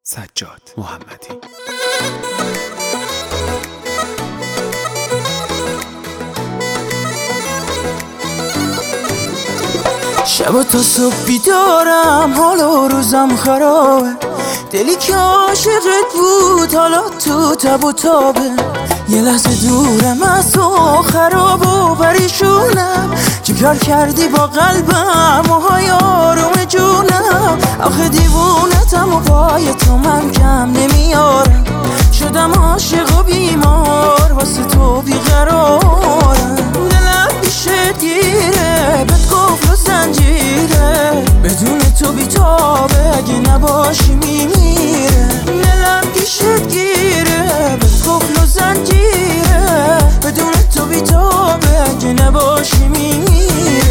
سجاد محمدی. شب تا صبح بیدارم، حالا روزم خرابه. دلی که عاشقت بود حالا تو تب و تابه. یه لحظه دورم از تو، خراب و پریشونم. چیکار کردی با قلبم و های آروم جونم؟ آخه دیوونتم و پای تو من کم نمیارم. شدم عاشق و بیمار، واسه تو بیقرارم. دلم پیشت گیره، بهت قفل و زنجیره. بدون تو بیتابه، اگه نباشی میمیره. دلم پیشت گیره، بهت قفل و زنجیره. بدون تو بیتابه، اگه نباشی میمیره.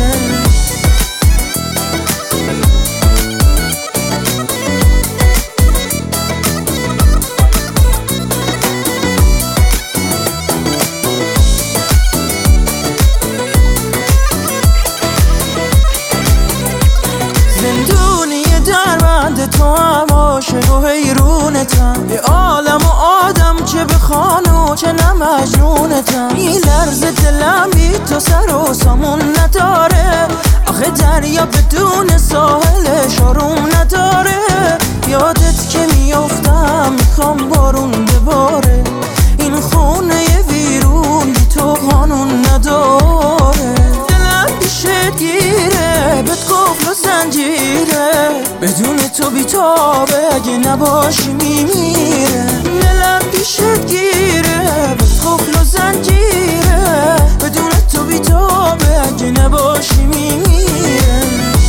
تو هم عاشق و حیرونتم. یه عالم و آدم چه بخوان و چه نه مجنونتم. این لرزه دلم بی تو سر و سامون نداره. آخه دریا بدون ساحلش آروم نداره. یادت که میافتم میخوام بارون بباره. این خونه ویرون بی تو قانون نداره. دلم پیشت گیره، بهت قفل و زنجیره. بدون تو بیتابه، اگه نباشی میمیره. دلم پیشت گیره، بهت قفل و زنجیره. بدون تو بیتابه، اگه نباشی میمیره.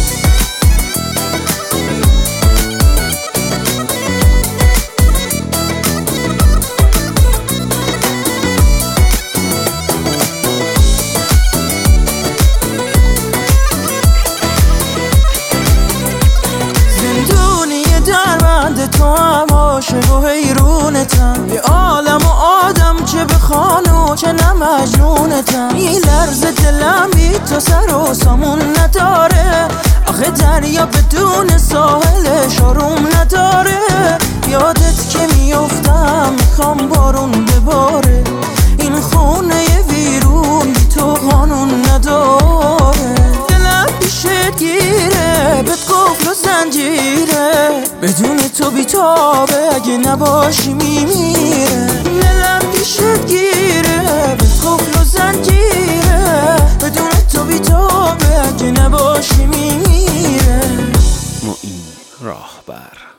تو هم عاشق و حیرونتم. یه عالم و آدم چه بخوان و چه نه مجنونتم. این لرزه دلم بی تو سر و سامون نداره. آخه دریا بدون ساحلش آروم نداره. یادت که میافتم میخوام بارون بباره. این خونه ویرون بی تو قانون نداره. دلم پیشت گیره، بهت قفل و زنجیره. بدون تو بیتابه، اگه نباشی میمیره. دلم پیشت گیره، بهت قفل و زنجیره. بدون تو بیتابه، اگه نباشی میمیره. معین راهبر.